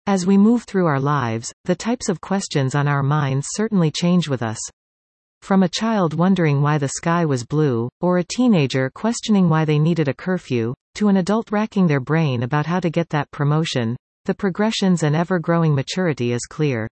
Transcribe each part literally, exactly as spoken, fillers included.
As we move through our lives, the types of questions on our minds certainly change with us. From a child wondering why the sky was blue, or a teenager questioning why they needed a curfew, to an adult racking their brain about how to get that promotion, the progressions and ever-growing maturity is clear.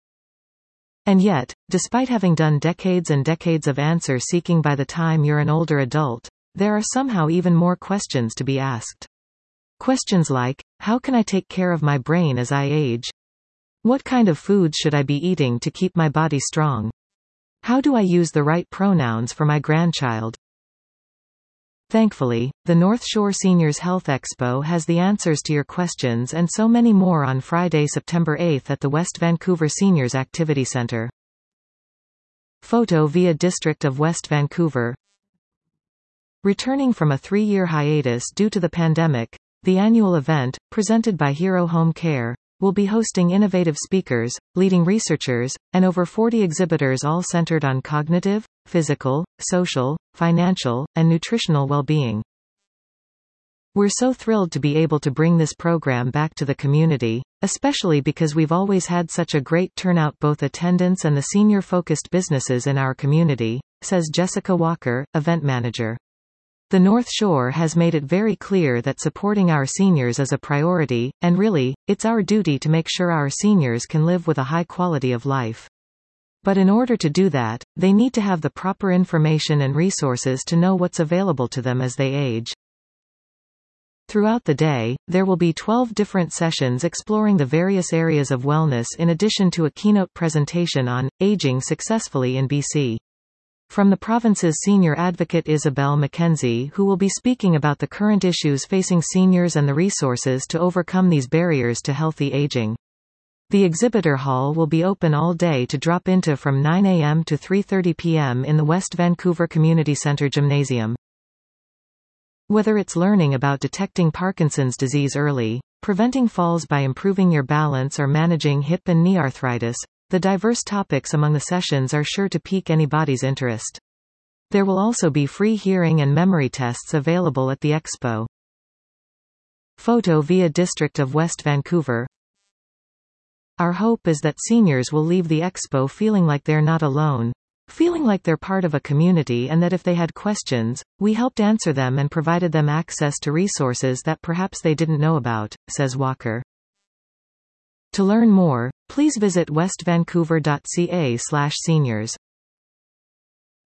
And yet, despite having done decades and decades of answer-seeking by the time you're an older adult, there are somehow even more questions to be asked. Questions like, how can I take care of my brain as I age? What kind of foods should I be eating to keep my body strong? How do I use the right pronouns for my grandchild? Thankfully, the North Shore Seniors Health Expo has the answers to your questions and so many more on Friday, September eighth at the West Vancouver Seniors Activity Centre. Photo via District of West Vancouver. Returning from a three-year hiatus due to the pandemic, the annual event, presented by Hero Home Care, will be hosting innovative speakers, leading researchers, and over forty exhibitors, all centered on cognitive, physical, social, financial, and nutritional well-being. We're so thrilled to be able to bring this program back to the community, especially because we've always had such a great turnout, both attendance and the senior-focused businesses in our community, says Jessica Walker, event manager. The North Shore has made it very clear that supporting our seniors is a priority, and really, it's our duty to make sure our seniors can live with a high quality of life. But in order to do that, they need to have the proper information and resources to know what's available to them as they age. Throughout the day, there will be twelve different sessions exploring the various areas of wellness, in addition to a keynote presentation on aging successfully in B C. From the province's senior advocate Isabel Mackenzie, who will be speaking about the current issues facing seniors and the resources to overcome these barriers to healthy aging. The exhibitor hall will be open all day to drop into from nine a m to three thirty p m in the West Vancouver Community Centre Gymnasium. Whether it's learning about detecting Parkinson's disease early, preventing falls by improving your balance, or managing hip and knee arthritis, the diverse topics among the sessions are sure to pique anybody's interest. There will also be free hearing and memory tests available at the expo. Photo via District of West Vancouver. Our hope is that seniors will leave the expo feeling like they're not alone, feeling like they're part of a community, and that if they had questions, we helped answer them and provided them access to resources that perhaps they didn't know about, says Walker. To learn more, please visit west vancouver dot c a slash seniors.